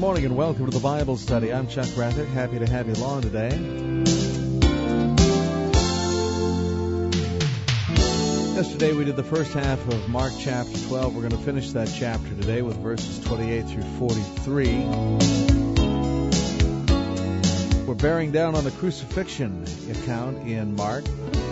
morning and welcome to the Bible Study. I'm Chuck Rather. Happy to have you along today. Yesterday we did the first half of Mark chapter 12. We're going to finish that chapter today with verses 28 through 43. We're bearing down on the crucifixion account in Mark.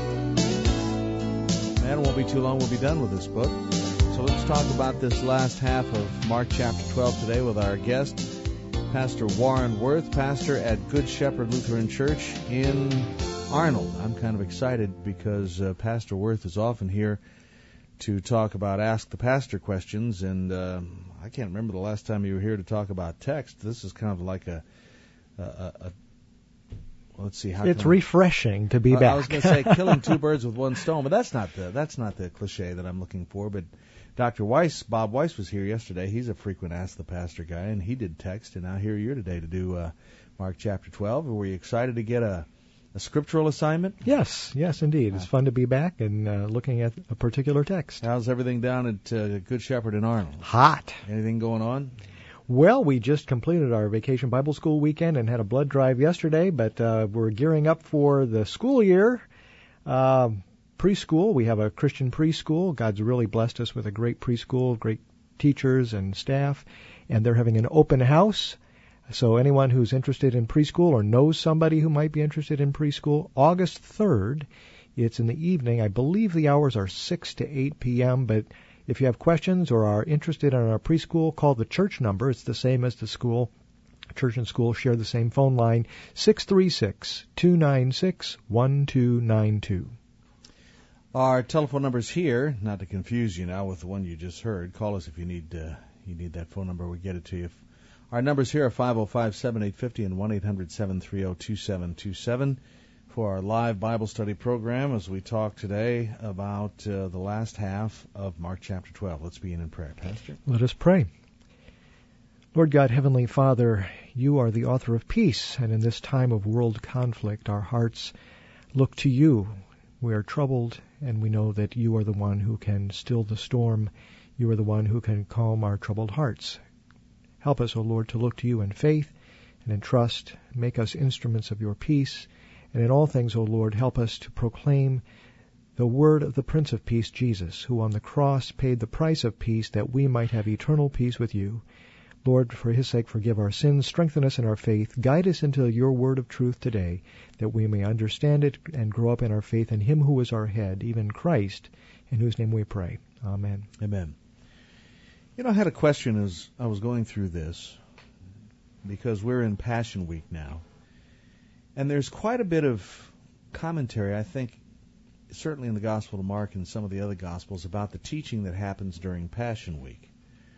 And it won't be too long. We'll be done with this book. So let's talk about this last half of Mark chapter 12 today with our guest, Pastor Warren Wirth, pastor at Good Shepherd Lutheran Church in Arnold. I'm kind of excited because Pastor Wirth is often here to talk about Ask the Pastor questions, and I can't remember the last time you were here to talk about text. This is kind of like a let's see. It's refreshing to be back. I was going to say killing two birds with one stone, but that's not the cliche that I'm looking for. But Dr. Weiss, Bob Weiss, was here yesterday. He's a frequent Ask the Pastor guy, and he did text. And now here you're today to do Mark chapter 12. Were you excited to get a scriptural assignment? Yes, indeed. It's fun to be back and looking at a particular text. How's everything down at Good Shepherd in Arnold? Hot. Anything going on? Well, we just completed our Vacation Bible School weekend and had a blood drive yesterday, but we're gearing up for the school year. Preschool, we have a Christian preschool. God's really blessed us with a great preschool, great teachers and staff, and they're having an open house. So anyone who's interested in preschool or knows somebody who might be interested in preschool, August 3rd, it's in the evening. I believe the hours are 6 to 8 p.m., but if you have questions or are interested in our preschool, call the church number. It's the same as the school. Church and school share the same phone line, 636-296-1292. Our telephone number's here, not to confuse you now with the one you just heard. Call us if you need that phone number. We'll get it to you. Our numbers here are 505-7850 and 1-800-730-2727 for our live Bible study program as we talk today about the last half of Mark chapter 12. Let's begin in prayer, Pastor. Let us pray. Lord God, Heavenly Father, you are the author of peace, and in this time of world conflict, our hearts look to you. We are troubled, and we know that you are the one who can still the storm. You are the one who can calm our troubled hearts. Help us, O Lord, to look to you in faith and in trust. Make us instruments of your peace. And in all things, O Lord, help us to proclaim the word of the Prince of Peace, Jesus, who on the cross paid the price of peace that we might have eternal peace with you. Lord, for his sake, forgive our sins, strengthen us in our faith, guide us into your word of truth today, that we may understand it and grow up in our faith in him who is our head, even Christ, in whose name we pray. Amen. Amen. You know, I had a question as I was going through this, because we're in Passion Week now, and there's quite a bit of commentary, I think, certainly in the Gospel of Mark and some of the other Gospels, about the teaching that happens during Passion Week.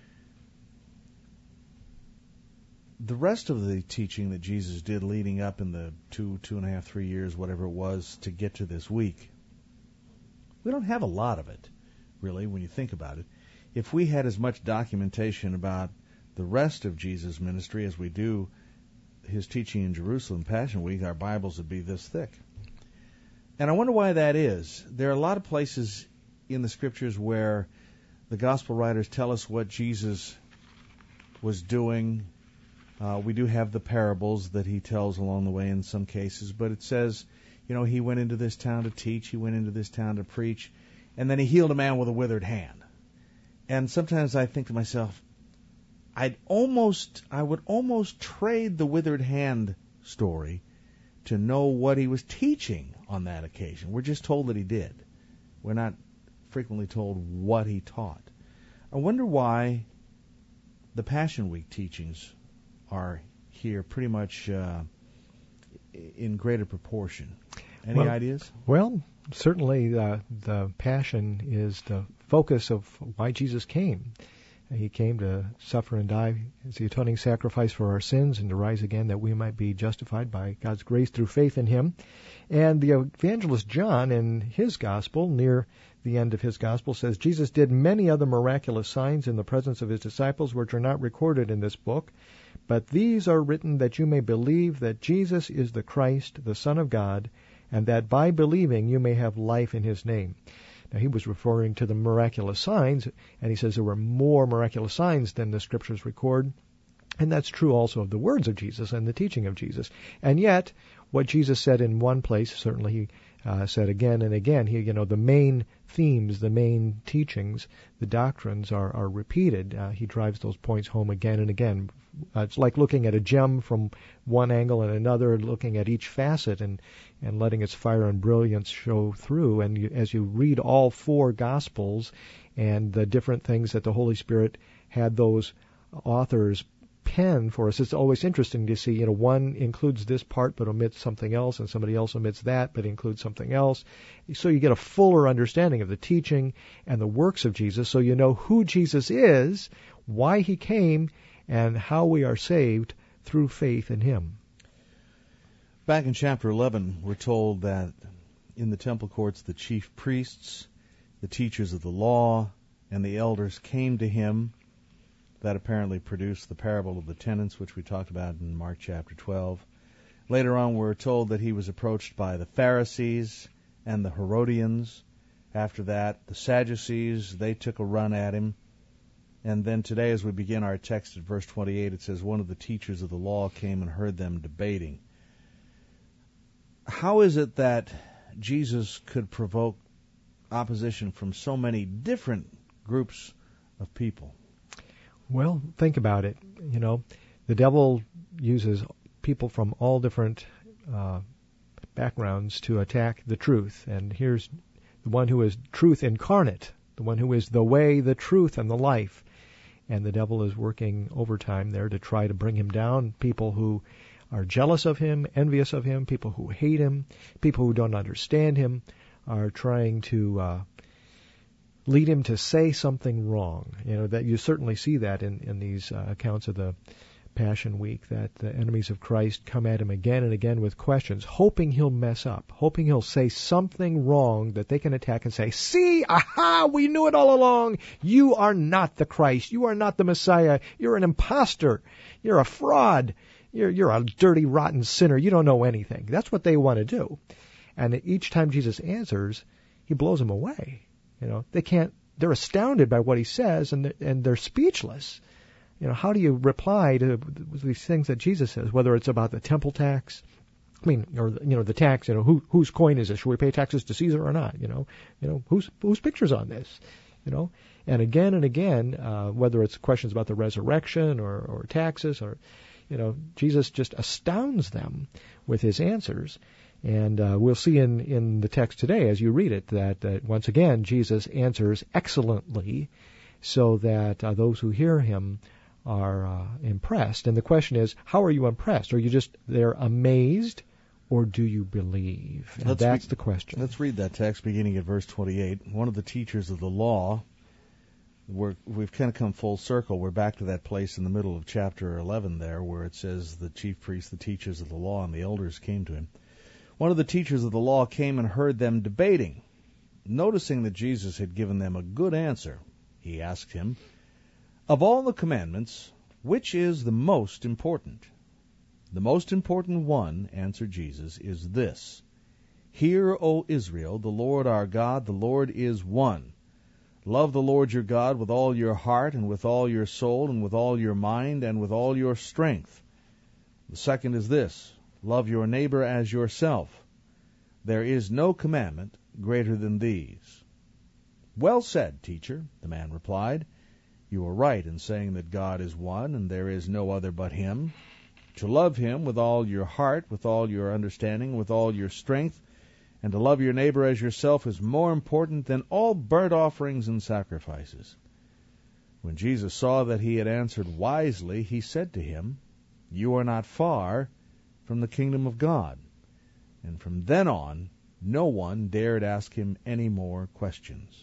The rest of the teaching that Jesus did leading up in the 2.5, 3 years, whatever it was, to get to this week, we don't have a lot of it, really, when you think about it. If we had as much documentation about the rest of Jesus' ministry as we do his teaching in Jerusalem, Passion Week, our Bibles would be this thick. And I wonder why that is. There are a lot of places in the Scriptures where the Gospel writers tell us what Jesus was doing. We do have the parables that he tells along the way in some cases, but it says, you know, he went into this town to teach, he went into this town to preach, and then he healed a man with a withered hand. And sometimes I think to myself, I would almost trade the withered hand story to know what he was teaching on that occasion. We're just told that he did. We're not frequently told what he taught. I wonder why the Passion Week teachings are here pretty much in greater proportion. Any ideas? Well, certainly the Passion is the focus of why Jesus came. He came to suffer and die as the atoning sacrifice for our sins and to rise again that we might be justified by God's grace through faith in him. And the evangelist John in his gospel, near the end of his gospel, says, Jesus did many other miraculous signs in the presence of his disciples which are not recorded in this book, but these are written that you may believe that Jesus is the Christ, the Son of God, and that by believing you may have life in his name. Now, he was referring to the miraculous signs, and he says there were more miraculous signs than the Scriptures record. And that's true also of the words of Jesus and the teaching of Jesus. And yet, what Jesus said in one place, certainly he said again and again, the main themes, the main teachings, the doctrines are repeated. He drives those points home again and again. It's like looking at a gem from one angle and another, looking at each facet and letting its fire and brilliance show through. And as you read all four Gospels and the different things that the Holy Spirit had those authors pen for us, it's always interesting to see, one includes this part but omits something else, and somebody else omits that but includes something else. So you get a fuller understanding of the teaching and the works of Jesus, so you know who Jesus is, why he came, and how we are saved through faith in him. Back in chapter 11, we're told that in the temple courts the chief priests, the teachers of the law, and the elders came to him. That apparently produced the parable of the tenants, which we talked about in Mark chapter 12. Later on, we're told that he was approached by the Pharisees and the Herodians. After that, the Sadducees, they took a run at him. And then today, as we begin our text at verse 28, it says, one of the teachers of the law came and heard them debating. How is it that Jesus could provoke opposition from so many different groups of people? Well, think about it. The devil uses people from all different backgrounds to attack the truth. And here's the one who is truth incarnate, the one who is the way, the truth, and the life. And the devil is working overtime there to try to bring him down. People who are jealous of him, envious of him, people who hate him, people who don't understand him, are trying to lead him to say something wrong. That you certainly see that in these accounts of the Passion Week, that the enemies of Christ come at him again and again with questions, hoping he'll mess up, hoping he'll say something wrong that they can attack and say, see, aha, we knew it all along. You are not the Christ. You are not the Messiah. You're an imposter. You're a fraud. You're a dirty, rotten sinner. You don't know anything. That's what they want to do. And each time Jesus answers, he blows them away. They're astounded by what he says, and they're speechless. How do you reply to these things that Jesus says, whether it's about the temple tax, or the tax, whose coin is this? Should we pay taxes to Caesar or not? Whose picture's on this? And again, whether it's questions about the resurrection or taxes, or Jesus just astounds them with his answers. And we'll see in the text today, as you read it, that once again Jesus answers excellently, so that those who hear him are impressed. And the question is, how are you impressed? Are you just there amazed, or do you believe? And that's the question. Let's read that text beginning at verse 28. One of the teachers of the law, we've kind of come full circle. We're back to that place in the middle of chapter 11 there, where it says the chief priests, the teachers of the law, and the elders came to him. One of the teachers of the law came and heard them debating. Noticing that Jesus had given them a good answer, he asked him, of all the commandments, which is the most important? The most important one, answered Jesus, is this: Hear, O Israel, the Lord our God, the Lord is one. Love the Lord your God with all your heart and with all your soul and with all your mind and with all your strength. The second is this: love your neighbor as yourself. There is no commandment greater than these. Well said, teacher, the man replied. You are right in saying that God is one and there is no other but him. To love him with all your heart, with all your understanding, with all your strength, and to love your neighbor as yourself is more important than all burnt offerings and sacrifices. When Jesus saw that he had answered wisely, he said to him, You are not far from the kingdom of God. And from then on, no one dared ask him any more questions.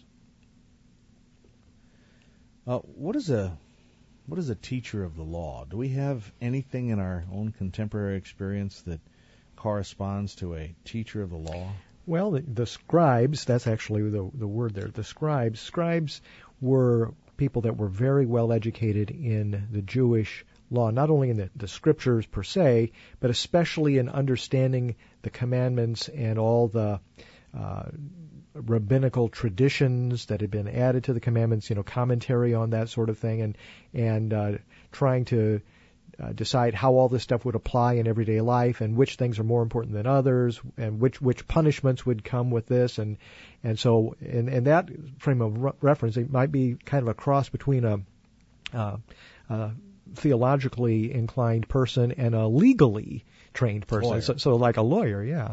What is a teacher of the law? Do we have anything in our own contemporary experience that corresponds to a teacher of the law? Well, the scribes, that's actually the word there, the scribes. Scribes were people that were very well educated in the Jewish law, not only in the scriptures per se, but especially in understanding the commandments and all the rabbinical traditions that had been added to the commandments, commentary on that sort of thing, and trying to decide how all this stuff would apply in everyday life and which things are more important than others and which punishments would come with this. And so in that frame of reference, it might be kind of a cross between a theologically inclined person and a legally trained person. So like a lawyer, yeah.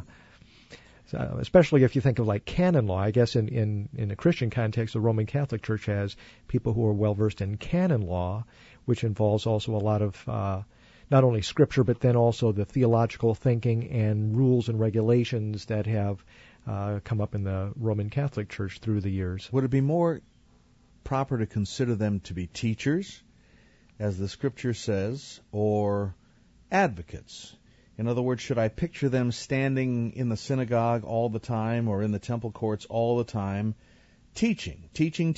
So especially if you think of like canon law, I guess in a Christian context, the Roman Catholic Church has people who are well versed in canon law, which involves also a lot of not only scripture, but then also the theological thinking and rules and regulations that have come up in the Roman Catholic Church through the years. Would it be more proper to consider them to be teachers, as the Scripture says, or advocates? In other words, should I picture them standing in the synagogue all the time or in the temple courts all the time, teaching,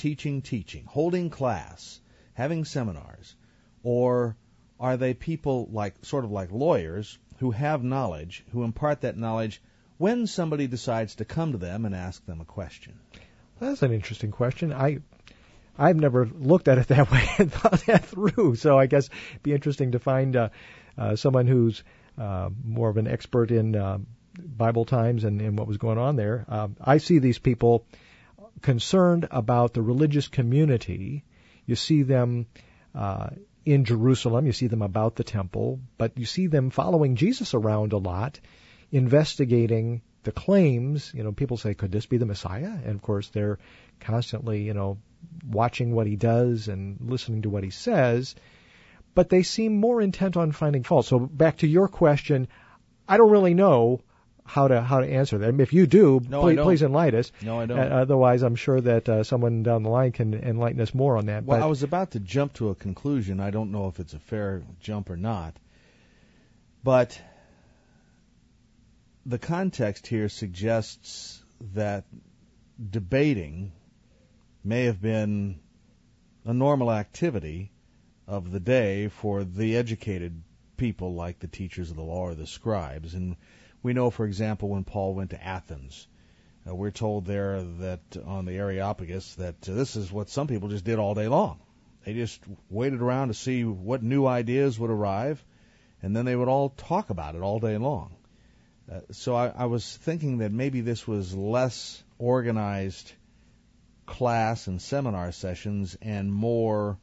holding class, having seminars? Or are they people sort of like lawyers who have knowledge, who impart that knowledge when somebody decides to come to them and ask them a question? That's an interesting question. I've never looked at it that way and thought that through. So I guess it'd be interesting to find someone who's more of an expert in Bible times and what was going on there. I see these people concerned about the religious community. You see them in Jerusalem. You see them about the temple. But you see them following Jesus around a lot, investigating the claims. People say, could this be the Messiah? And, of course, they're constantly, watching what he does and listening to what he says. But they seem more intent on finding fault. So back to your question, I don't really know how to answer that. If you do, please enlighten us. No, I don't. Otherwise, I'm sure that someone down the line can enlighten us more on that. Well, I was about to jump to a conclusion. I don't know if it's a fair jump or not. But the context here suggests that debating may have been a normal activity of the day for the educated people like the teachers of the law or the scribes. And we know, for example, when Paul went to Athens, we're told there that on the Areopagus that this is what some people just did all day long. They just waited around to see what new ideas would arrive, and then they would all talk about it all day long. So I was thinking that maybe this was less organized class and seminar sessions and more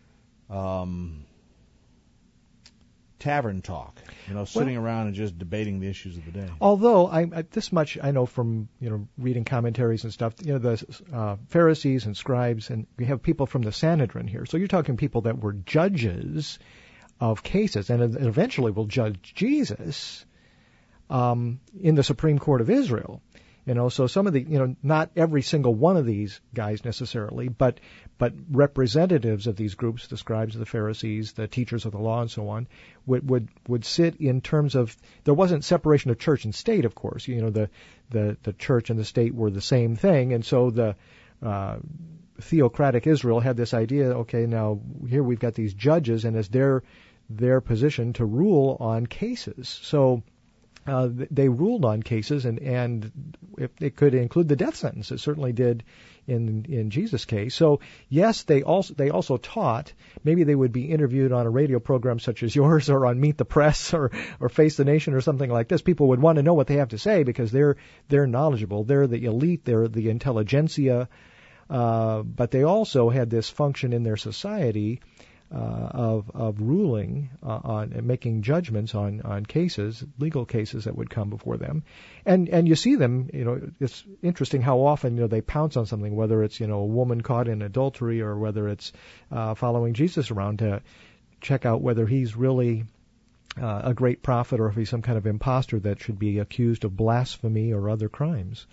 tavern talk, sitting around and just debating the issues of the day. Although this much I know from reading commentaries and stuff. The Pharisees and scribes, and we have people from the Sanhedrin here. So you're talking people that were judges of cases, and eventually will judge Jesus in the Supreme Court of Israel. So some of the, not every single one of these guys necessarily, but representatives of these groups, the scribes, the Pharisees, the teachers of the law, and so on, would sit in terms of, there wasn't separation of church and state, of course. The church and the state were the same thing, and so the theocratic Israel had this idea, okay, now here we've got these judges, and it's their position to rule on cases. So they ruled on cases, and it could include the death sentence. It certainly did in Jesus' case. So yes, they also taught. Maybe they would be interviewed on a radio program such as yours, or on Meet the Press, or Face the Nation, or something like this. People would want to know what they have to say because they're knowledgeable. They're the elite. They're the intelligentsia. But they also had this function in their society of ruling on and making judgments on cases, legal cases that would come before them, and you see them. It's interesting how often they pounce on something, whether it's a woman caught in adultery, or whether it's following Jesus around to check out whether he's really a great prophet, or if he's some kind of imposter that should be accused of blasphemy or other crimes.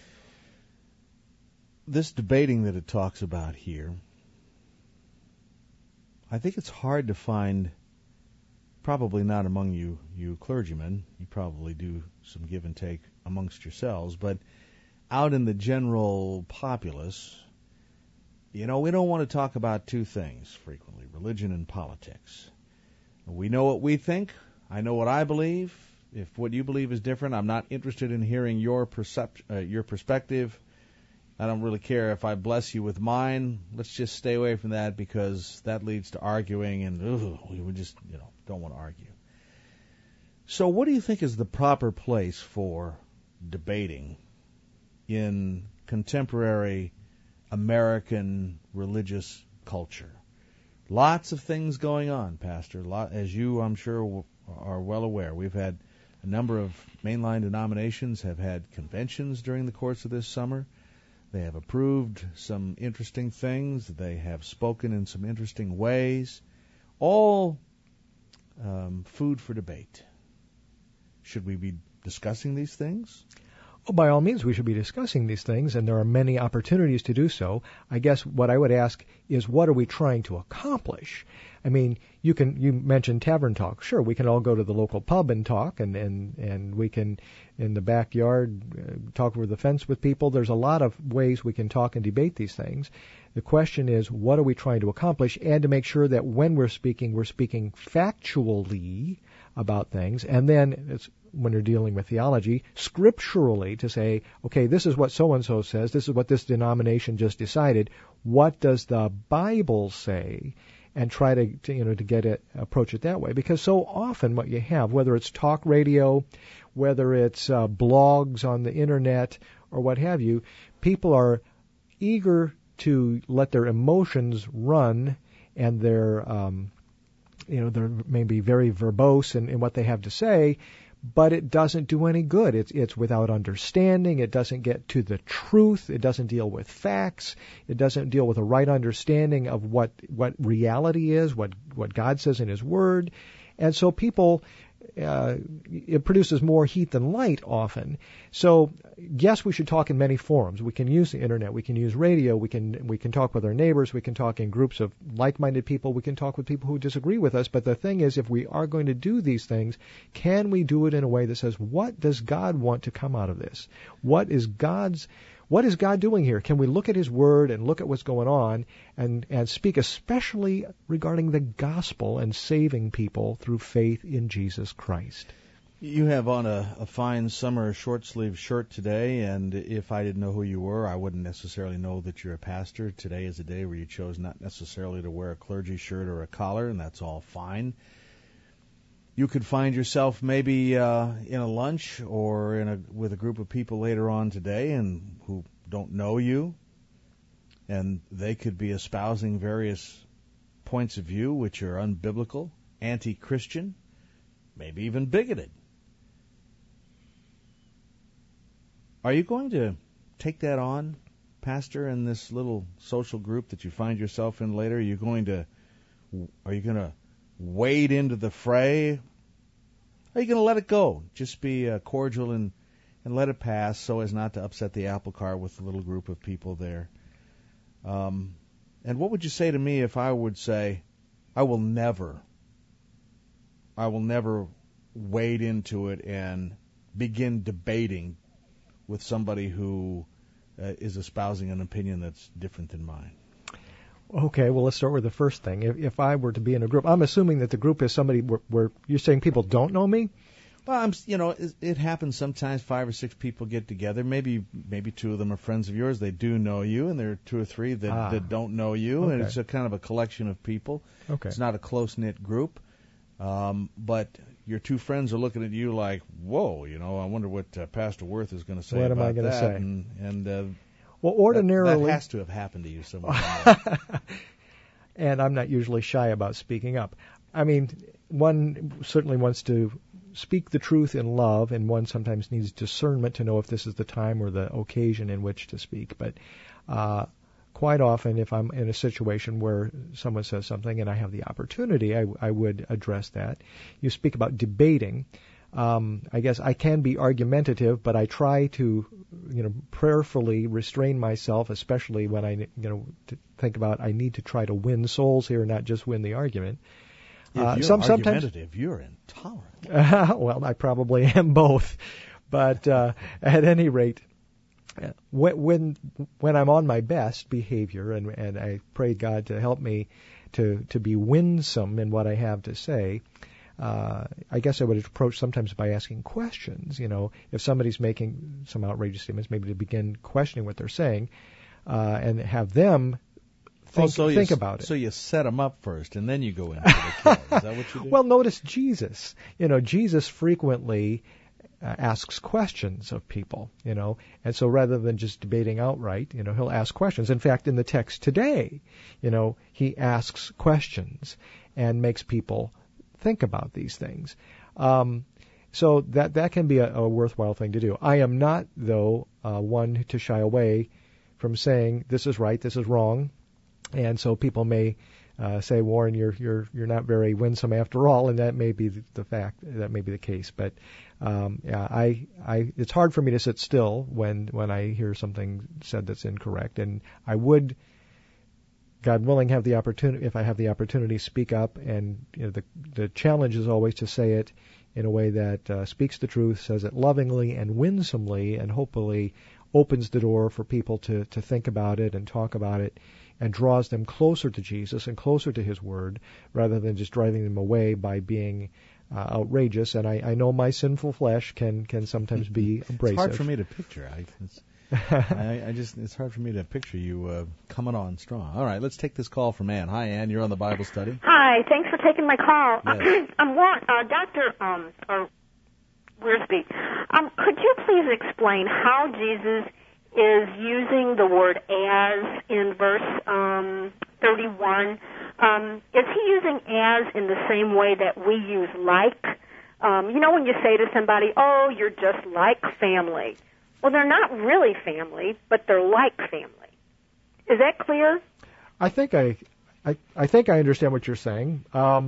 This debating that it talks about here, I think it's hard to find, probably not among you clergymen. You probably do some give and take amongst yourselves, but out in the general populace, we don't want to talk about two things frequently: religion and politics. We know what we think. I know what I believe. If what you believe is different, I'm not interested in hearing your perspective. I don't really care if I bless you with mine. Let's just stay away from that because that leads to arguing, and we just don't want to argue. So what do you think is the proper place for debating in contemporary American religious culture? Lots of things going on, Pastor. As you, I'm sure, are well aware. We've had a number of mainline denominations have had conventions during the course of this summer. They have approved some interesting things. They have spoken in some interesting ways. All food for debate. Should we be discussing these things? Well, by all means, we should be discussing these things, and there are many opportunities to do so. I guess what I would ask is, what are we trying to accomplish? I mean, you mentioned tavern talk. Sure, we can all go to the local pub and talk, and we can, in the backyard, talk over the fence with people. There's a lot of ways we can talk and debate these things. The question is, what are we trying to accomplish, and to make sure that when we're speaking factually about things, and then when you're dealing with theology, scripturally, to say, okay, this is what so-and-so says, this is what this denomination just decided, what does the Bible say? And try to approach it that way. Because so often what you have, whether it's talk radio, whether it's blogs on the internet, or what have you, people are eager to let their emotions run, and they're maybe very verbose in what they have to say, but it doesn't do any good. It's without understanding. It doesn't get to the truth. It doesn't deal with facts. It doesn't deal with a right understanding of what reality is, what God says in His Word. And so people, it produces more heat than light often. So yes, we should talk in many forums. We can use the internet. We can use radio. We can talk with our neighbors. We can talk in groups of like-minded people. We can talk with people who disagree with us. But the thing is, if we are going to do these things, can we do it in a way that says, what does God want to come out of this? What is God doing here? Can we look at His Word and look at what's going on and speak especially regarding the gospel and saving people through faith in Jesus Christ? You have on a fine summer short-sleeve shirt today, and if I didn't know who you were, I wouldn't necessarily know that you're a pastor. Today is a day where you chose not necessarily to wear a clergy shirt or a collar, and that's all fine. You could find yourself maybe in a lunch or with a group of people later on today and who don't know you, and they could be espousing various points of view which are unbiblical, anti-Christian, maybe even bigoted. Are you going to take that on, Pastor, in this little social group that you find yourself in later? Are you going to wade into the fray? Are you going to let it go? Just be cordial and let it pass so as not to upset the apple cart with the little group of people there. And what would you say to me if I would say, I will never wade into it and begin debating with somebody who is espousing an opinion that's different than mine? Okay, well, let's start with the first thing. If I were to be in a group, I'm assuming that the group is somebody where you're saying people don't know me? Well, it happens sometimes. 5 or 6 people get together. Maybe 2 of them are friends of yours. They do know you, and there are 2 or 3 that don't know you, okay. And it's a kind of a collection of people. Okay. It's not a close-knit group, but your 2 friends are looking at you like, whoa, I wonder what Pastor Worth is going to say what about that. What am I going to say? And well, ordinarily, that has to have happened to you somewhere. And I'm not usually shy about speaking up. I mean, one certainly wants to speak the truth in love, and one sometimes needs discernment to know if this is the time or the occasion in which to speak. But quite often, if I'm in a situation where someone says something and I have the opportunity, I would address that. You speak about debating. I guess I can be argumentative, but I try to, prayerfully restrain myself, especially when I, to think about I need to try to win souls here, not just win the argument. If you're argumentative, you're intolerant. Well, I probably am both. But at any rate, when I'm on my best behavior, and I pray God to help me to be winsome in what I have to say, I guess I would approach sometimes by asking questions. If somebody's making some outrageous statements, maybe to begin questioning what they're saying, and have them think about it. So you set them up first, and then you go into the kill. Is that what you do? Well, notice Jesus. Jesus frequently asks questions of people, and so rather than just debating outright, he'll ask questions. In fact, in the text today, he asks questions and makes people think about these things. So that can be a worthwhile thing to do. I am not, though, one to shy away from saying this is right, this is wrong, and so people may say, Warren, you're not very winsome after all, and that may be the fact, that may be the case. But it's hard for me to sit still when I hear something said that's incorrect, and I would, God willing, have the opportunity, if I have the opportunity, speak up. And the challenge is always to say it in a way that speaks the truth, says it lovingly and winsomely, and hopefully opens the door for people to think about it and talk about it, and draws them closer to Jesus and closer to His Word, rather than just driving them away by being outrageous. And I know my sinful flesh can sometimes be abrasive. It's hard for me to picture. It's hard for me to picture you coming on strong. All right, let's take this call from Ann. Hi, Ann. You're on the Bible study. Hi. Thanks for taking my call. Yes. Dr. Wiersbe, could you please explain how Jesus is using the word as in verse 31? Is he using as in the same way that we use like? When you say to somebody, oh, you're just like family. Well, they're not really family, but they're like family. Is that clear? I think I understand what you're saying.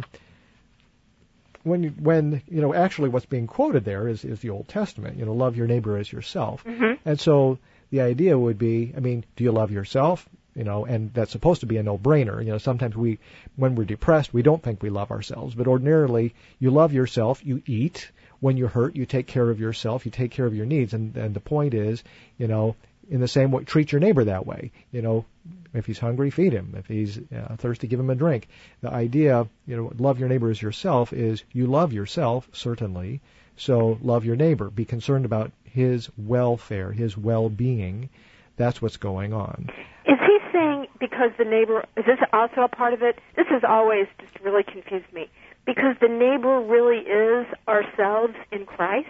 When actually what's being quoted there is the Old Testament. Love your neighbor as yourself. Mm-hmm. And so the idea would be, do you love yourself? And that's supposed to be a no-brainer. Sometimes when we're depressed, we don't think we love ourselves. But ordinarily, you love yourself. You eat. When you're hurt, you take care of yourself. You take care of your needs. And the point is, in the same way, treat your neighbor that way. If he's hungry, feed him. If he's thirsty, give him a drink. The idea, love your neighbor as yourself, is you love yourself, certainly. So love your neighbor. Be concerned about his welfare, his well-being. That's what's going on. Is he saying because the neighbor, is this also a part of it? This has always just really confused me. Because the neighbor really is ourselves in Christ?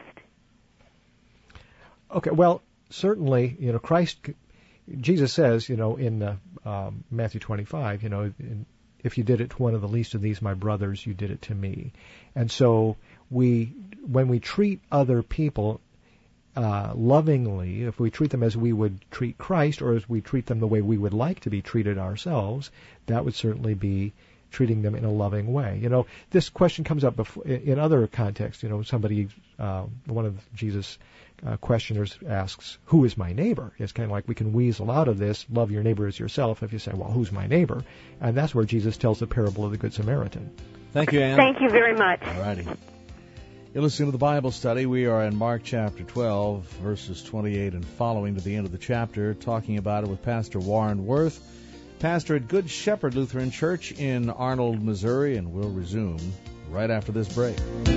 Okay, well, certainly, Christ, Jesus says, in Matthew 25, if you did it to one of the least of these, my brothers, you did it to me. And so when we treat other people lovingly, if we treat them as we would treat Christ, or as we treat them the way we would like to be treated ourselves, that would certainly be treating them in a loving way. This question comes up in other contexts. Somebody, one of Jesus' questioners asks, who is my neighbor? It's kind of like we can weasel out of this, love your neighbor as yourself, if you say, well, who's my neighbor? And that's where Jesus tells the parable of the Good Samaritan. Thank you, Ann. Thank you very much. All righty. You're listening to the Bible study. We are in Mark chapter 12, verses 28 and following to the end of the chapter, talking about it with Pastor Warren Wirth, pastor at Good Shepherd Lutheran Church in Arnold, Missouri, and we'll resume right after this break.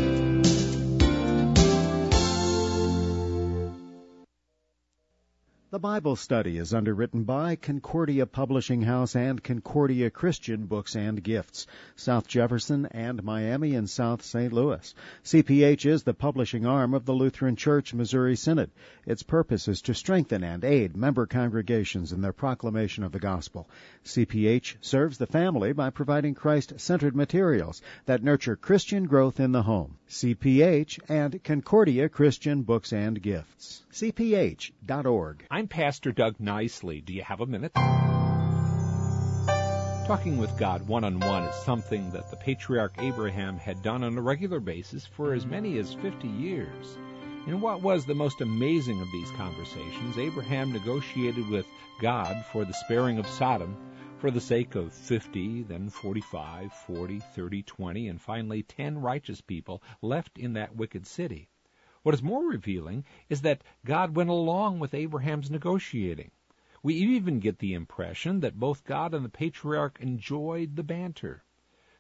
The Bible study is underwritten by Concordia Publishing House and Concordia Christian Books and Gifts, South Jefferson and Miami and South St. Louis. CPH is the publishing arm of the Lutheran Church Missouri Synod. Its purpose is to strengthen and aid member congregations in their proclamation of the gospel. CPH serves the family by providing Christ-centered materials that nurture Christian growth in the home. CPH and Concordia Christian Books and Gifts. CPH.org. I'm Pastor Doug Nicely. Do you have a minute? Talking with God one-on-one is something that the patriarch Abraham had done on a regular basis for as many as 50 years. In what was the most amazing of these conversations, Abraham negotiated with God for the sparing of Sodom for the sake of 50, then 45, 40, 30, 20, and finally 10 righteous people left in that wicked city. What is more revealing is that God went along with Abraham's negotiating. We even get the impression that both God and the patriarch enjoyed the banter.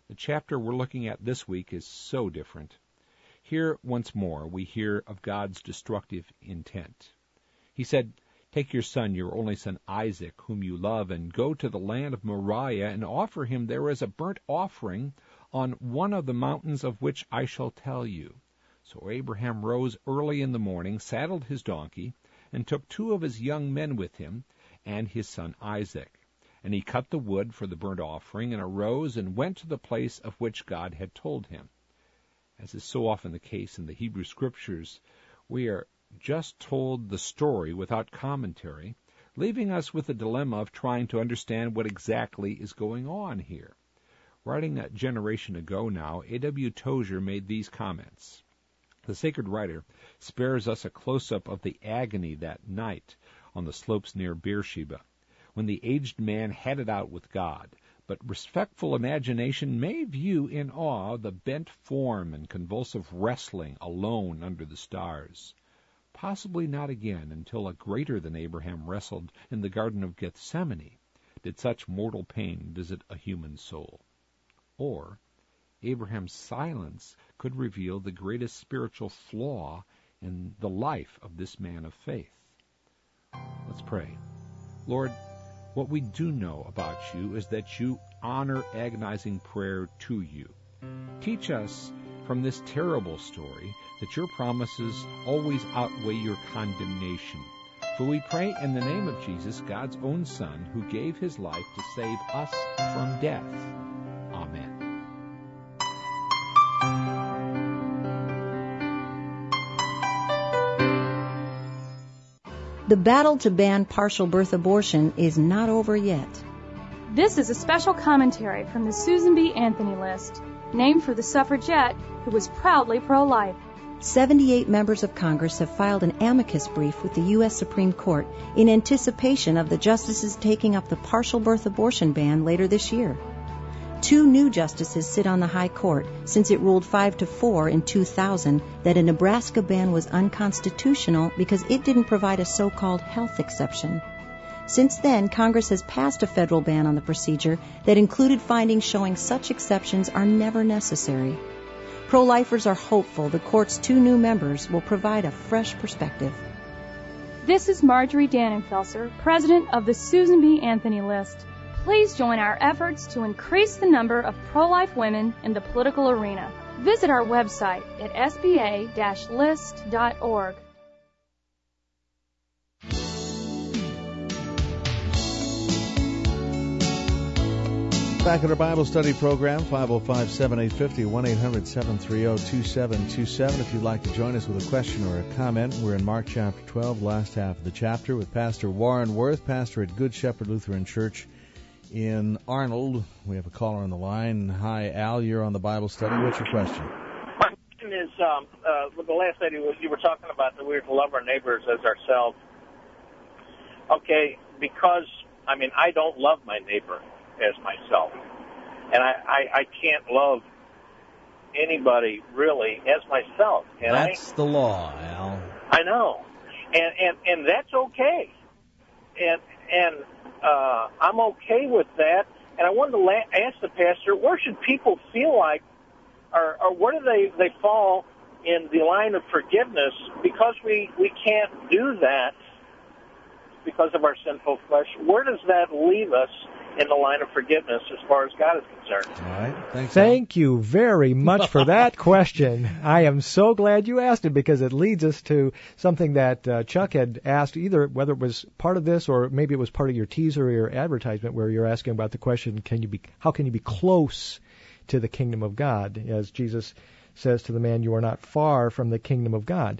The chapter we're looking at this week is so different. Here, once more, we hear of God's destructive intent. He said, "Take your son, your only son Isaac, whom you love, and go to the land of Moriah, and offer him there as a burnt offering on one of the mountains of which I shall tell you." So Abraham rose early in the morning, saddled his donkey, and took 2 of his young men with him, and his son Isaac. And he cut the wood for the burnt offering, and arose and went to the place of which God had told him. As is so often the case in the Hebrew Scriptures, we are just told the story without commentary, leaving us with the dilemma of trying to understand what exactly is going on here. Writing a generation ago now, A.W. Tozer made these comments. The sacred writer spares us a close-up of the agony that night on the slopes near Beersheba, when the aged man had it out with God, but respectful imagination may view in awe the bent form and convulsive wrestling alone under the stars. Possibly not again until a greater than Abraham wrestled in the Garden of Gethsemane did such mortal pain visit a human soul. Or Abraham's silence could reveal the greatest spiritual flaw in the life of this man of faith. Let's pray. Lord, what we do know about you is that you honor agonizing prayer to you. Teach us from this terrible story that your promises always outweigh your condemnation. For we pray in the name of Jesus, God's own Son, who gave his life to save us from death. Amen. The battle to ban partial birth abortion is not over yet. This is a special commentary from the Susan B. Anthony List, named for the suffragette who was proudly pro-life. 78 members of Congress have filed an amicus brief with the U.S. Supreme Court in anticipation of the justices taking up the partial birth abortion ban later this year. 2 new justices sit on the High Court since it ruled 5-4 in 2000 that a Nebraska ban was unconstitutional because it didn't provide a so-called health exception. Since then, Congress has passed a federal ban on the procedure that included findings showing such exceptions are never necessary. Pro-lifers are hopeful the court's 2 new members will provide a fresh perspective. This is Marjorie Dannenfelser, president of the Susan B. Anthony List. Please join our efforts to increase the number of pro-life women in the political arena. Visit our website at sba-list.org. Back at our Bible study program, 505-7850, 1-800-730-2727. If you'd like to join us with a question or a comment, we're in Mark chapter 12, last half of the chapter, with Pastor Warren Worth, pastor at Good Shepherd Lutheran Church in Arnold. We have a caller on the line. Hi, Al, you're on the Bible study. What's your question? My question is, with the last lady, you were talking about that we're to love our neighbors as ourselves. Okay, because, I don't love my neighbor as myself. And I can't love anybody, really, as myself. And that's the law, Al. I know. And that's okay. And I'm okay with that. And I wanted to ask the pastor, where should people feel like, or where do they fall in the line of forgiveness? Because we can't do that because of our sinful flesh. Where does that leave us in the line of forgiveness as far as God is concerned? All right. Thanks. Thank you very much for that question. I am so glad you asked it because it leads us to something that Chuck had asked, either whether it was part of this or maybe it was part of your teaser or your advertisement, where you're asking about the question, how can you be close to the kingdom of God? As Jesus says to the man, you are not far from the kingdom of God.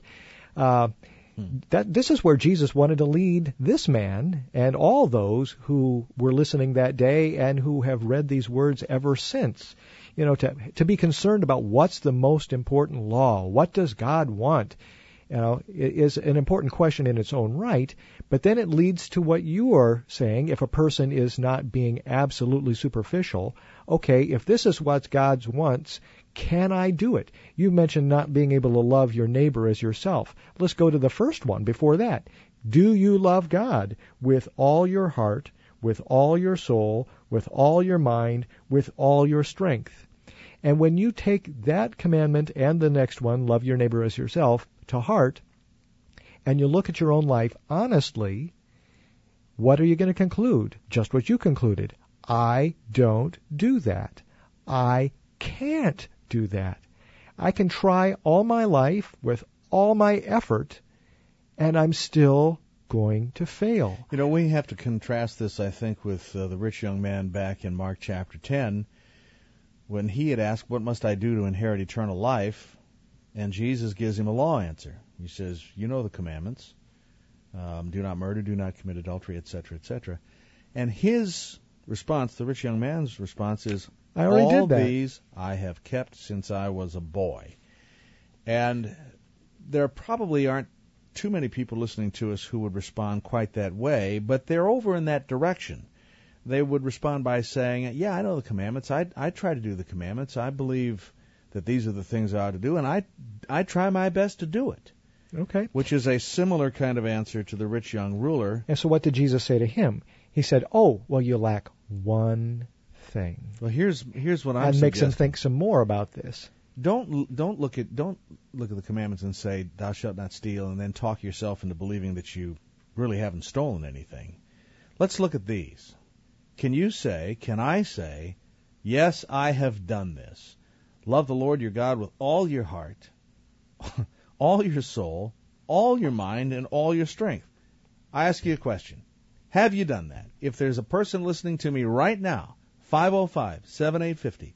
This is where Jesus wanted to lead this man and all those who were listening that day and who have read these words ever since. To be concerned about what's the most important law, what does God want, is an important question in its own right. But then it leads to what you are saying. If a person is not being absolutely superficial, okay, if this is what God wants, can I do it? You mentioned not being able to love your neighbor as yourself. Let's go to the first one before that. Do you love God with all your heart, with all your soul, with all your mind, with all your strength? And when you take that commandment and the next one, love your neighbor as yourself, to heart, and you look at your own life honestly, what are you going to conclude? Just what you concluded. I don't do that. I can't do that. I can try all my life with all my effort, and I'm still going to fail. You know, we have to contrast this, I think, with the rich young man back in Mark chapter 10, when he had asked, what must I do to inherit eternal life? And Jesus gives him a law answer. He says, you know the commandments. Do not murder, do not commit adultery, etc., etc. And his response, the rich young man's response is, I already did that. All these I have kept since I was a boy. And there probably aren't too many people listening to us who would respond quite that way, but they're over in that direction. They would respond by saying, yeah, I know the commandments. I try to do the commandments. I believe that these are the things I ought to do, and I try my best to do it. Okay. Which is a similar kind of answer to the rich young ruler. And so what did Jesus say to him? He said, oh, well, you lack one thing. Well, here's what I'm and suggesting. makes him think some more about this. Don't look at the commandments and say, thou shalt not steal, and then talk yourself into believing that you really haven't stolen anything. Let's look at these. Can I say, yes, I have done this. Love the Lord your God with all your heart, all your soul, all your mind, and all your strength. I ask you a question. Have you done that? If there's a person listening to me right now, 505-7850,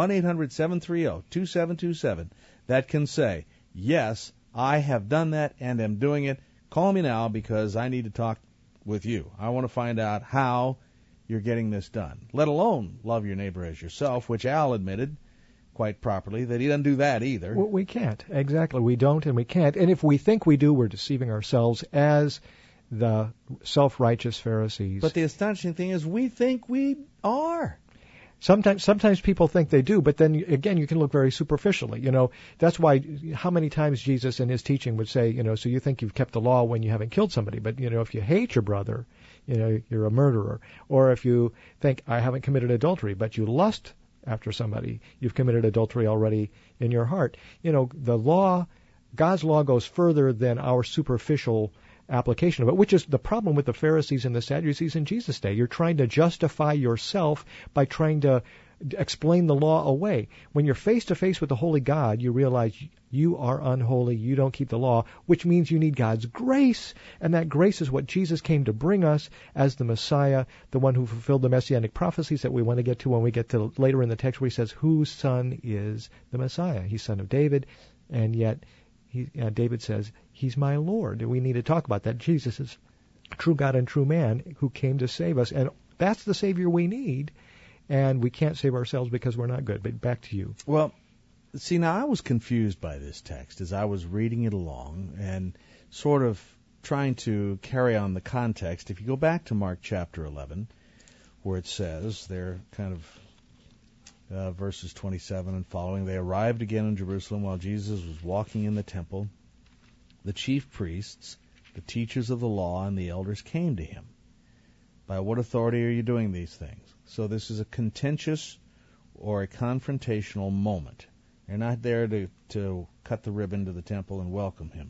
1-800-730-2727, that can say, yes, I have done that and am doing it, call me now because I need to talk with you. I want to find out how you're getting this done, let alone love your neighbor as yourself, which Al admitted quite properly that he doesn't do that either. Well, we can't. Exactly. We don't and we can't. And if we think we do, we're deceiving ourselves as the self-righteous Pharisees. But the astonishing thing is we think we are. Sometimes people think they do, but then again, you can look very superficially. You know, that's why how many times Jesus in his teaching would say, you know, so you think you've kept the law when you haven't killed somebody, but you know, if you hate your brother, you know, you're a murderer. Or if you think I haven't committed adultery, but you lust after somebody, you've committed adultery already in your heart. You know, the law, God's law goes further than our superficial application of it, which is the problem with the Pharisees and the Sadducees in Jesus' day. You're trying to justify yourself by trying to explain the law away. When you're face to face with the holy God, you realize you are unholy, you don't keep the law, which means you need God's grace, and that grace is what Jesus came to bring us as the Messiah, the one who fulfilled the messianic prophecies that we want to get to when we get to later in the text where he says, whose son is the Messiah? He's son of David, and yet David says, he's my Lord. We need to talk about that. Jesus is true God and true man who came to save us, and that's the Savior we need, and we can't save ourselves because we're not good. But back to you. Well, see, now I was confused by this text as I was reading it along and sort of trying to carry on the context. If you go back to Mark chapter 11, where it says, they're kind of verses 27 and following, they arrived again in Jerusalem while Jesus was walking in the temple. The chief priests, the teachers of the law, and the elders came to him. By what authority are you doing these things? So this is a contentious or a confrontational moment. They're not there to cut the ribbon to the temple and welcome him.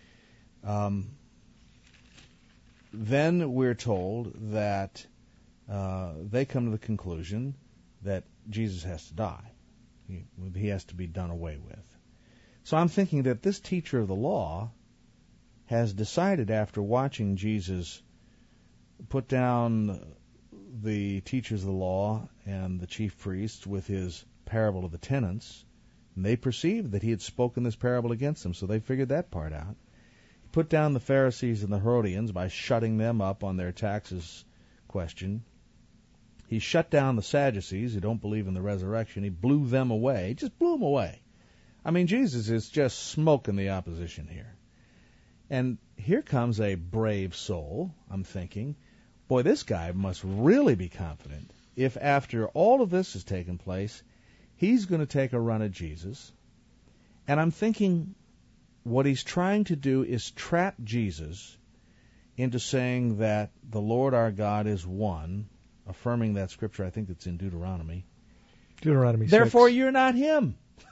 Then we're told that they come to the conclusion that Jesus has to die. He has to be done away with. So I'm thinking that this teacher of the law has decided after watching Jesus put down the teachers of the law and the chief priests with his parable of the tenants, and they perceived that he had spoken this parable against them, so they figured that part out. He put down the Pharisees and the Herodians by shutting them up on their taxes question. He shut down the Sadducees who don't believe in the resurrection. He blew them away. He just blew them away. I mean, Jesus is just smoking the opposition here. And here comes a brave soul, I'm thinking. Boy, this guy must really be confident if after all of this has taken place, he's going to take a run at Jesus. And I'm thinking what he's trying to do is trap Jesus into saying that the Lord our God is one, affirming that scripture, I think it's in Deuteronomy, Deuteronomy 6. Therefore, you're not him.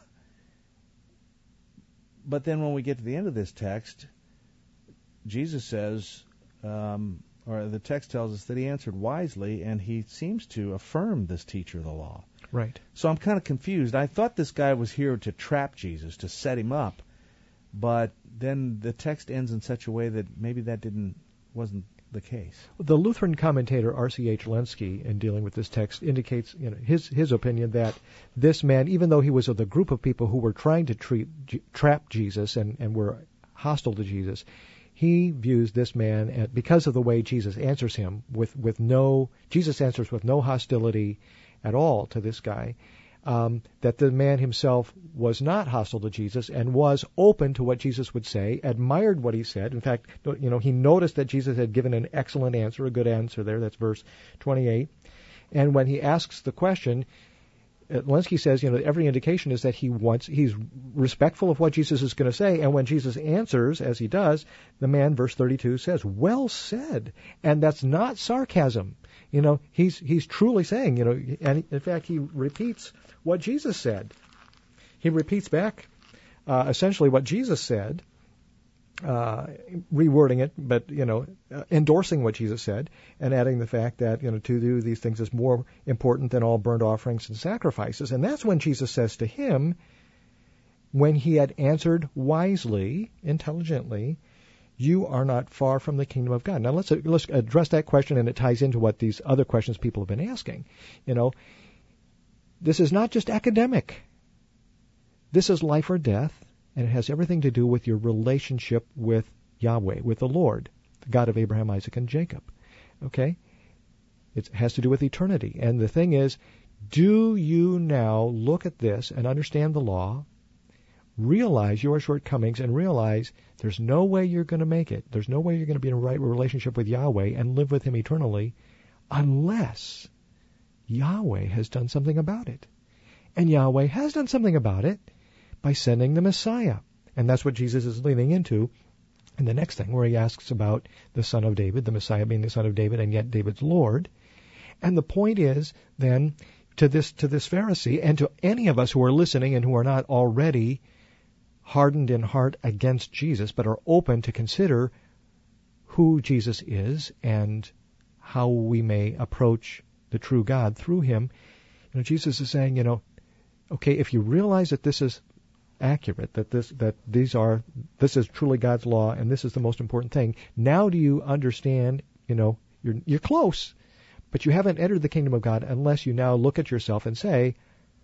But then when we get to the end of this text, Jesus says, or the text tells us that he answered wisely, and he seems to affirm this teacher of the law. Right. So I'm kind of confused. I thought this guy was here to trap Jesus, to set him up, but then the text ends in such a way that maybe that wasn't the case. The Lutheran commentator R.C.H. Lenski, in dealing with this text, indicates his opinion that this man, even though he was of the group of people who were trying to trap Jesus and were hostile to Jesus, he views this man, because of the way Jesus answers him, Jesus answers with no hostility at all to this guy, that the man himself was not hostile to Jesus and was open to what Jesus would say, admired what he said. In fact, he noticed that Jesus had given an excellent answer, a good answer there. That's verse 28. And when he asks the question, Lenski says, every indication is that he's respectful of what Jesus is going to say, and when Jesus answers, as he does, the man, verse 32, says, "Well said," and that's not sarcasm. He's truly saying, and in fact, he repeats what Jesus said. He repeats back, essentially what Jesus said, rewording it, but endorsing what Jesus said, and adding the fact that to do these things is more important than all burnt offerings and sacrifices. And that's when Jesus says to him, when he had answered wisely, intelligently, "You are not far from the kingdom of God." Now let's address that question, and it ties into what these other questions people have been asking. This is not just academic. This is life or death. And it has everything to do with your relationship with Yahweh, with the Lord, the God of Abraham, Isaac, and Jacob. Okay? It has to do with eternity. And the thing is, do you now look at this and understand the law, realize your shortcomings, and realize there's no way you're going to make it. There's no way you're going to be in a right relationship with Yahweh and live with him eternally unless Yahweh has done something about it. And Yahweh has done something about it by sending the Messiah. And that's what Jesus is leaning into in the next thing, where he asks about the Son of David, the Messiah being the Son of David and yet David's Lord. And the point is then to this Pharisee and to any of us who are listening and who are not already hardened in heart against Jesus, but are open to consider who Jesus is and how we may approach the true God through him. Jesus is saying, okay, if you realize that this is accurate, that this is truly God's law, and this is the most important thing. Now do you understand, you're close, but you haven't entered the kingdom of God unless you now look at yourself and say,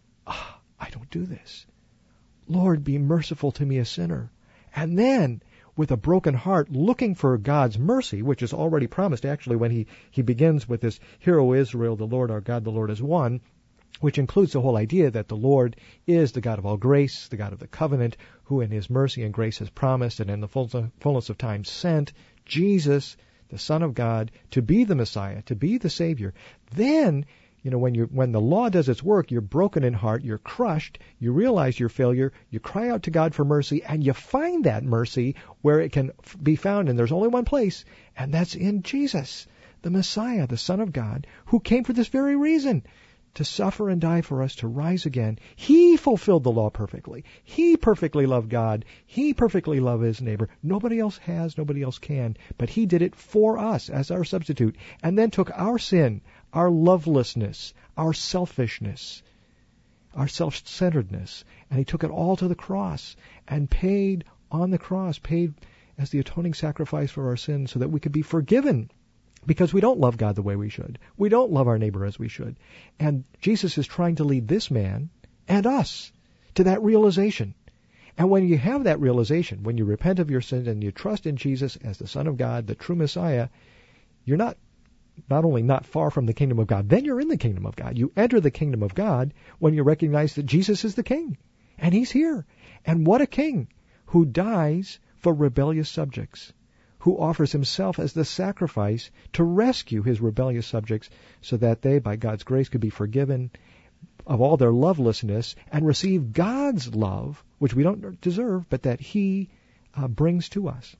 I don't do this. Lord, be merciful to me, a sinner. And then, with a broken heart, looking for God's mercy, which is already promised actually when he begins with this, "Hear, O Israel, the Lord our God, the Lord is one," which includes the whole idea that the Lord is the God of all grace, the God of the covenant, who in his mercy and grace has promised and in the fullness of time sent Jesus, the Son of God, to be the Messiah, to be the Savior. Then, when the law does its work, you're broken in heart, you're crushed, you realize your failure, you cry out to God for mercy, and you find that mercy where it can be found, and there's only one place, and that's in Jesus, the Messiah, the Son of God, who came for this very reason, to suffer and die for us, to rise again. He fulfilled the law perfectly. He perfectly loved God. He perfectly loved his neighbor. Nobody else has, nobody else can. But he did it for us as our substitute, and then took our sin, our lovelessness, our selfishness, our self-centeredness, and he took it all to the cross and paid on the cross, paid as the atoning sacrifice for our sins so that we could be forgiven. Because we don't love God the way we should. We don't love our neighbor as we should. And Jesus is trying to lead this man and us to that realization. And when you have that realization, when you repent of your sins and you trust in Jesus as the Son of God, the true Messiah, you're not only not far from the kingdom of God, then you're in the kingdom of God. You enter the kingdom of God when you recognize that Jesus is the king. And he's here. And what a king who dies for rebellious subjects, who offers himself as the sacrifice to rescue his rebellious subjects so that they, by God's grace, could be forgiven of all their lovelessness and receive God's love, which we don't deserve, but that he brings to us.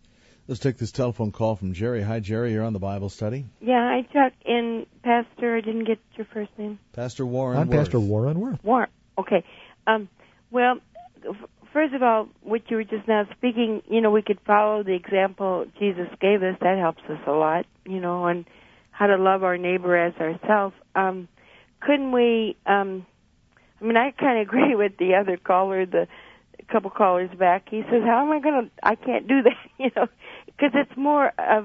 Let's take this telephone call from Jerry. Hi, Jerry. You're on the Bible study. Yeah, I checked in, Pastor. I didn't get your first name. Pastor Warren I'm Worth. Pastor Warren Worth. Warren. Okay. Well, first of all, what you were just now speaking, we could follow the example Jesus gave us. That helps us a lot, on how to love our neighbor as ourselves. Couldn't we, I kind of agree with the other caller, a couple callers back. He says, I can't do that, because it's more of,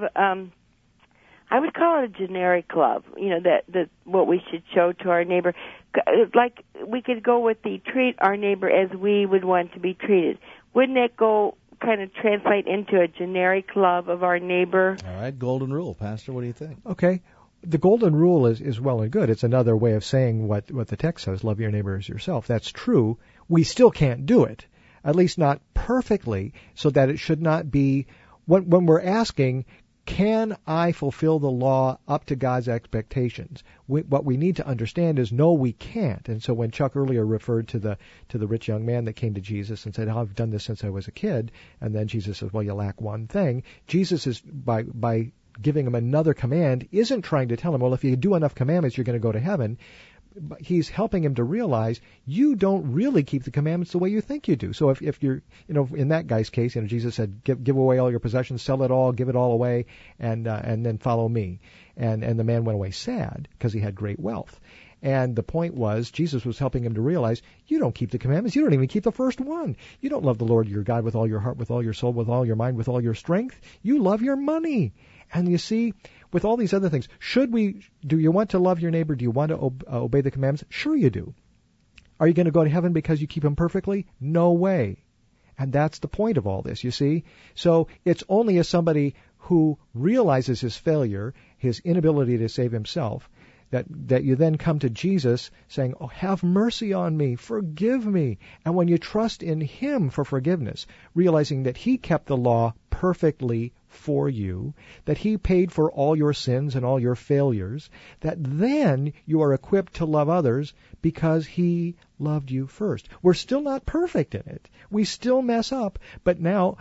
I would call it a generic love, that what we should show to our neighbor. Like, we could go with the treat our neighbor as we would want to be treated. Wouldn't it kind of translate into a generic love of our neighbor? All right, golden rule. Pastor, what do you think? Okay. The golden rule is well and good. It's another way of saying what the text says, love your neighbor as yourself. That's true. We still can't do it, at least not perfectly, so that it should not be, when we're asking, can I fulfill the law up to God's expectations? What we need to understand is, no, we can't. And so when Chuck earlier referred to the rich young man that came to Jesus and said, I've done this since I was a kid, and then Jesus says, well, you lack one thing. Jesus is, by giving him another command, isn't trying to tell him, well, if you do enough commandments, you're going to go to heaven. But he's helping him to realize you don't really keep the commandments the way you think you do. So if you're, in that guy's case, Jesus said, give away all your possessions, sell it all, give it all away, and then follow me. And the man went away sad because he had great wealth. And the point was, Jesus was helping him to realize, you don't keep the commandments. You don't even keep the first one. You don't love the Lord your God with all your heart, with all your soul, with all your mind, with all your strength. You love your money. And you see, with all these other things, do you want to love your neighbor? Do you want to obey the commandments? Sure you do. Are you going to go to heaven because you keep them perfectly? No way. And that's the point of all this, you see. So it's only as somebody who realizes his failure, his inability to save himself, that you then come to Jesus saying, oh, have mercy on me, forgive me. And when you trust in him for forgiveness, realizing that he kept the law perfectly for you, that he paid for all your sins and all your failures, that then you are equipped to love others because he loved you first. We're still not perfect in it. We still mess up, but now,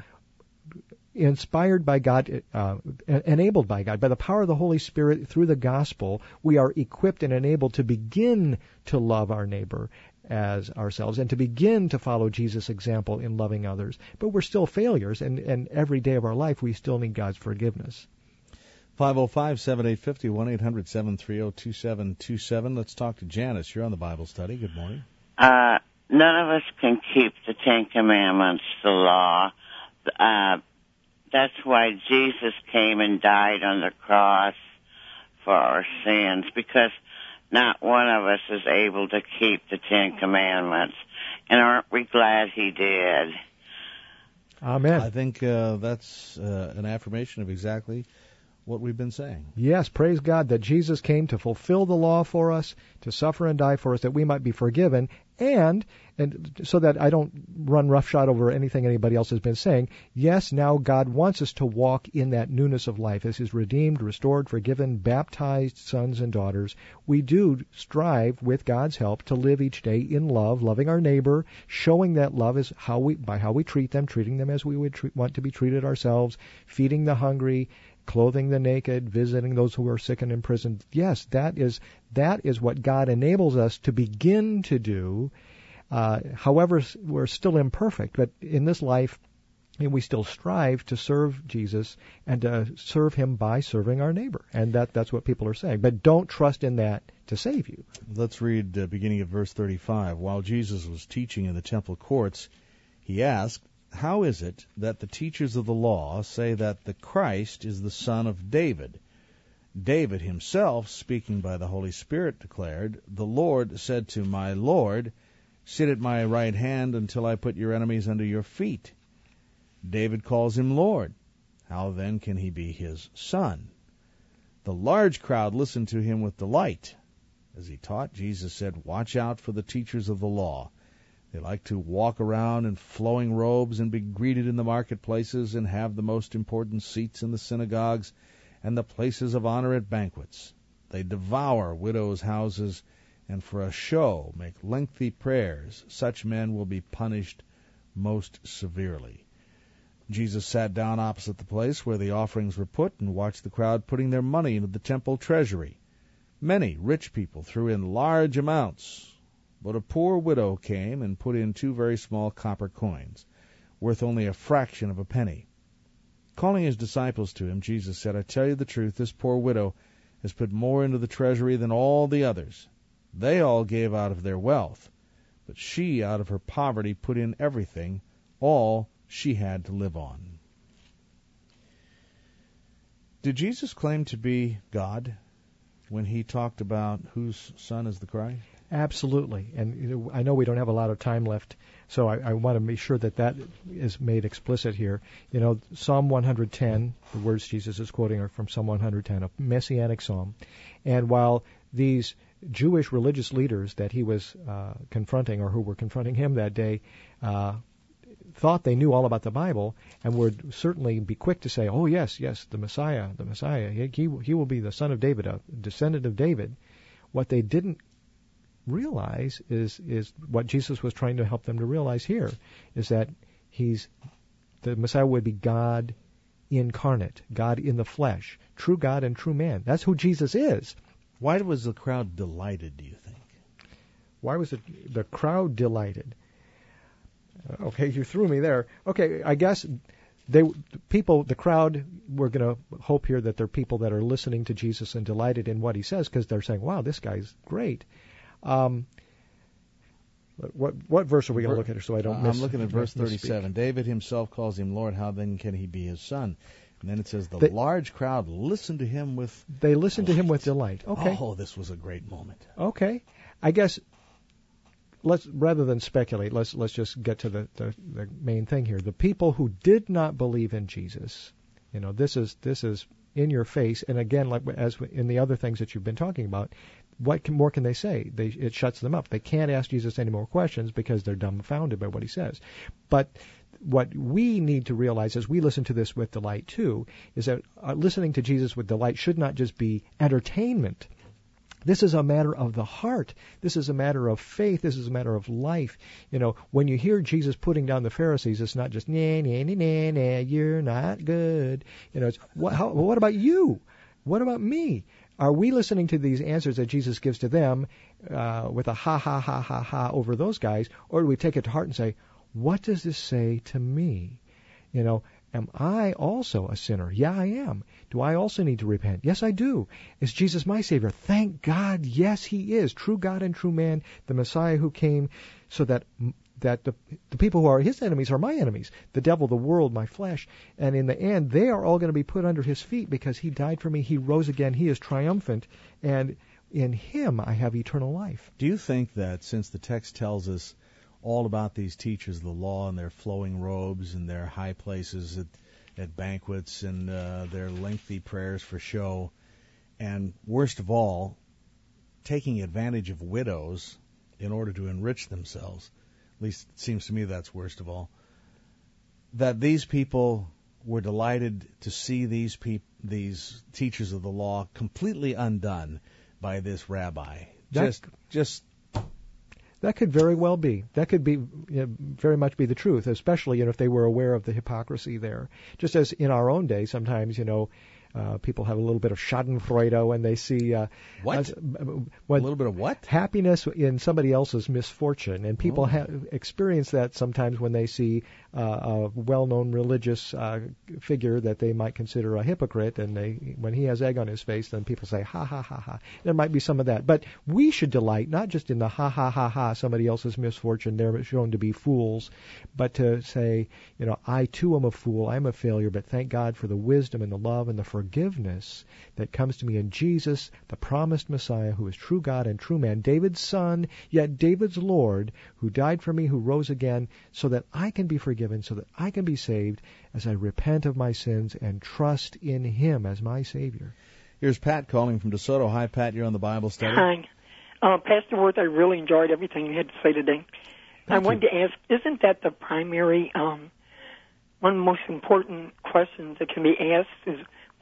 inspired by God, enabled by God, by the power of the Holy Spirit through the gospel, we are equipped and enabled to begin to love our neighbor as ourselves and to begin to follow Jesus' example in loving others. But we're still failures, and every day of our life we still need God's forgiveness. 505-7850, 1-800-730-2727. Let's talk to Janice. You're on the Bible study. Good morning. None of us can keep the Ten Commandments, the law. That's why Jesus came and died on the cross for our sins, because not one of us is able to keep the Ten Commandments. And aren't we glad he did? Amen. I think that's an affirmation of exactly what we've been saying. Yes, praise God that Jesus came to fulfill the law for us, to suffer and die for us, that we might be forgiven, and so that I don't run roughshod over anything anybody else has been saying, yes, now God wants us to walk in that newness of life as his redeemed, restored, forgiven, baptized sons and daughters. We do strive, with God's help, to live each day in love, loving our neighbor, showing that love is by how we treat them, treating them as we would want to be treated ourselves, feeding the hungry, clothing the naked, visiting those who are sick and in prison. Yes, that is what God enables us to begin to do. However, we're still imperfect, but in this life, we still strive to serve Jesus and to serve him by serving our neighbor. And that's what people are saying. But don't trust in that to save you. Let's read beginning of verse 35. While Jesus was teaching in the temple courts, he asked, how is it that the teachers of the law say that the Christ is the son of David? David himself, speaking by the Holy Spirit, declared, the Lord said to my Lord, sit at my right hand until I put your enemies under your feet. David calls him Lord. How then can he be his son? The large crowd listened to him with delight. As he taught, Jesus said, watch out for the teachers of the law. They like to walk around in flowing robes and be greeted in the marketplaces and have the most important seats in the synagogues and the places of honor at banquets. They devour widows' houses and for a show make lengthy prayers. Such men will be punished most severely. Jesus sat down opposite the place where the offerings were put and watched the crowd putting their money into the temple treasury. Many rich people threw in large amounts, but a poor widow came and put in 2 very small copper coins, worth only a fraction of a penny. Calling his disciples to him, Jesus said, "I tell you the truth, this poor widow has put more into the treasury than all the others. They all gave out of their wealth, but she, out of her poverty, put in everything, all she had to live on." Did Jesus claim to be God when he talked about whose son is the Christ? Absolutely. And I know we don't have a lot of time left, so I want to make sure that is made explicit here. Psalm 110, the words Jesus is quoting are from Psalm 110, a messianic psalm. And while these Jewish religious leaders that he was confronting, or who were confronting him that day, thought they knew all about the Bible and would certainly be quick to say, "Oh, yes, the Messiah, he will be the son of David, a descendant of David." What they didn't realize is what Jesus was trying to help them to realize here, is that the Messiah would be God incarnate, God in the flesh, true God and true man. That's who Jesus is. Why was the crowd delighted, do you think? Why was the crowd delighted? Okay, you threw me there. Okay, I guess the crowd, we're going to hope here that they're people that are listening to Jesus and delighted in what he says, because they're saying, "Wow, this guy's great." What verse are we going to look at here so I don't miss? I'm looking at verse 37. David himself calls him Lord. How then can he be his son? And then it says the large crowd listened to him with delight. Okay. Oh, this was a great moment. Okay. I guess rather than speculate, let's just get to the main thing here. The people who did not believe in Jesus, this is in your face. And again, like as in the other things that you've been talking about, what more can they say? It shuts them up. They can't ask Jesus any more questions because they're dumbfounded by what he says. But what we need to realize as we listen to this with delight too is that listening to Jesus with delight should not just be entertainment. This is a matter of the heart. This is a matter of faith. This is a matter of life. When you hear Jesus putting down the Pharisees, it's not just, nah, nah, nah, nah, nah, you're not good. It's, what about you? What about me? Are we listening to these answers that Jesus gives to them with a ha, ha, ha, ha, ha over those guys? Or do we take it to heart and say, what does this say to me? Am I also a sinner? Yeah, I am. Do I also need to repent? Yes, I do. Is Jesus my Savior? Thank God, yes, he is. True God and true man, the Messiah who came so that the people who are his enemies are my enemies. The devil, the world, my flesh. And in the end, they are all going to be put under his feet because he died for me. He rose again. He is triumphant. And in him, I have eternal life. Do you think that since the text tells us all about these teachers of the law and their flowing robes and their high places at banquets and their lengthy prayers for show, and worst of all, taking advantage of widows in order to enrich themselves, at least it seems to me that's worst of all, that these people were delighted to see these teachers of the law completely undone by this rabbi? Just that could very well be. That could be very much be the truth, especially if they were aware of the hypocrisy there. Just as in our own day, sometimes people have a little bit of Schadenfreude when they see a little bit of what? Happiness in somebody else's misfortune, and people experience that sometimes when they see a well-known religious figure that they might consider a hypocrite, and when he has egg on his face, then people say ha ha ha ha. There might be some of that, but we should delight not just in the ha ha ha ha somebody else's misfortune. They're shown to be fools, but to say, I too am a fool. I'm a failure, but thank God for the wisdom and the love and the forgiveness that comes to me in Jesus, the promised Messiah, who is true God and true man, David's son, yet David's Lord, who died for me, who rose again, so that I can be forgiven, so that I can be saved as I repent of my sins and trust in him as my Savior. Here's Pat calling from DeSoto. Hi, Pat. You're on the Bible study. Hi. Pastor Worth, I really enjoyed everything you had to say today. I wanted to ask, isn't that the primary, one of the most important questions that can be asked is,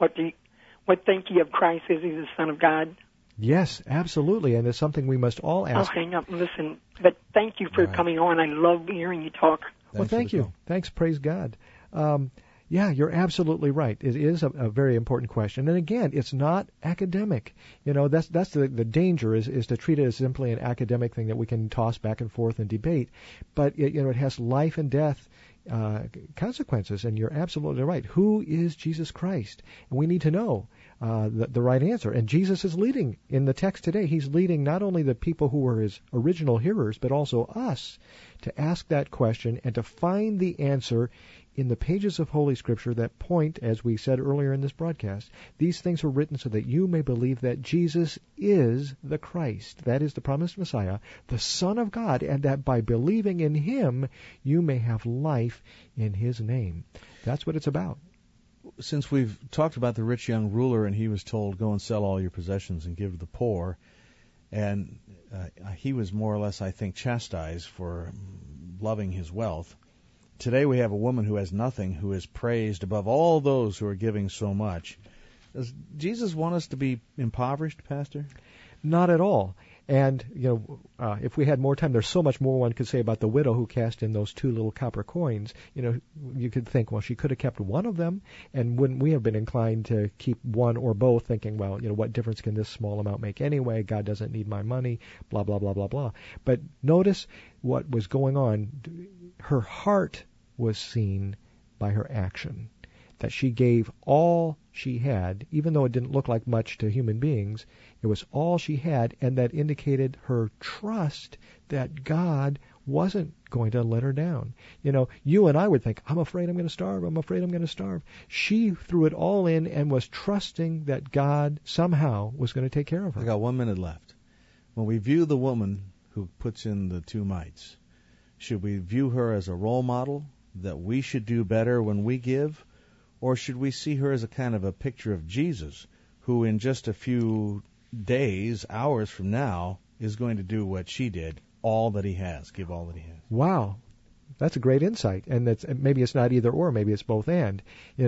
what think ye of Christ? Is he the Son of God? Yes, absolutely, and it's something we must all ask. I'll hang up and listen, but thank you for coming on. I love hearing you talk. Well, thank you. Thanks, praise God. Yeah, you're absolutely right. It is a very important question. And again, it's not academic. That's the danger is to treat it as simply an academic thing that we can toss back and forth and debate. But it has life and death consequences, and you're absolutely right. Who is Jesus Christ? And we need to know the right answer. And Jesus is leading in the text today. He's leading not only the people who were his original hearers, but also us to ask that question and to find the answer in the pages of Holy Scripture that point, as we said earlier in this broadcast, these things were written so that you may believe that Jesus is the Christ, that is the promised Messiah, the Son of God, and that by believing in him, you may have life in his name. That's what it's about. Since we've talked about the rich young ruler and he was told, go and sell all your possessions and give to the poor, and he was more or less, I think, chastised for loving his wealth. Today we have a woman who has nothing, who is praised above all those who are giving so much. Does Jesus want us to be impoverished, Pastor? Not at all. And, if we had more time, there's so much more one could say about the widow who cast in those 2 little copper coins. You could think, well, she could have kept one of them, and wouldn't we have been inclined to keep one or both, thinking, well, what difference can this small amount make anyway? God doesn't need my money, blah, blah, blah, blah, blah. But notice what was going on. Her heart was seen by her action, that she gave all she had, even though it didn't look like much to human beings. It was all she had, and that indicated her trust that God wasn't going to let her down. You and I would think, I'm afraid I'm going to starve, I'm afraid I'm going to starve. She threw it all in and was trusting that God somehow was going to take care of her. I got 1 minute left. When we view the woman who puts in the 2 mites, should we view her as a role model that we should do better when we give? Or should we see her as a kind of a picture of Jesus, who in just a few days, hours from now, is going to do what she did, all that he has, give all that he has? Wow. That's a great insight. And maybe it's not either or, maybe it's both and.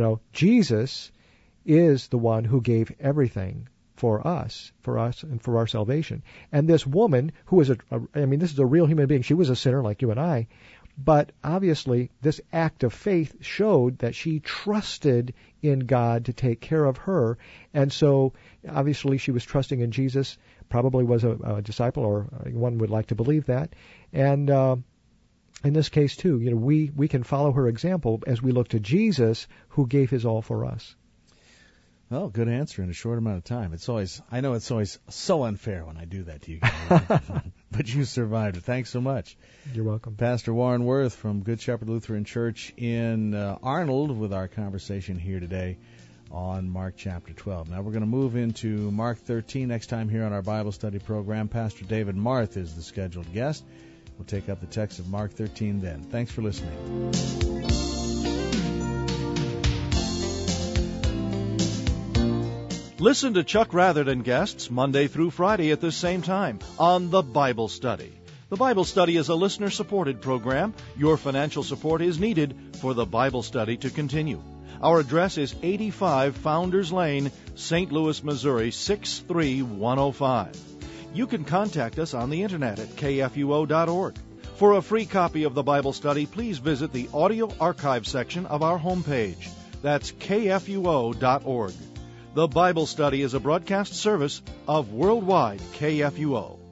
Jesus is the one who gave everything for us and for our salvation. And this woman, who is this is a real human being. She was a sinner like you and I. But obviously, this act of faith showed that she trusted in God to take care of her. And so, obviously, she was trusting in Jesus, probably was a disciple, or one would like to believe that. And in this case, too, we can follow her example as we look to Jesus, who gave his all for us. Well, good answer in a short amount of time. I know it's always so unfair when I do that to you guys. But you survived it. Thanks so much. You're welcome. Pastor Warren Wirth from Good Shepherd Lutheran Church in Arnold with our conversation here today on Mark chapter 12. Now we're going to move into Mark 13 next time here on our Bible study program. Pastor David Marth is the scheduled guest. We'll take up the text of Mark 13 then. Thanks for listening. Listen to Chuck Rather and guests Monday through Friday at this same time on The Bible Study. The Bible Study is a listener-supported program. Your financial support is needed for The Bible Study to continue. Our address is 85 Founders Lane, St. Louis, Missouri, 63105. You can contact us on the internet at kfuo.org. For a free copy of The Bible Study, please visit the audio archive section of our homepage. That's kfuo.org. The Bible Study is a broadcast service of Worldwide KFUO.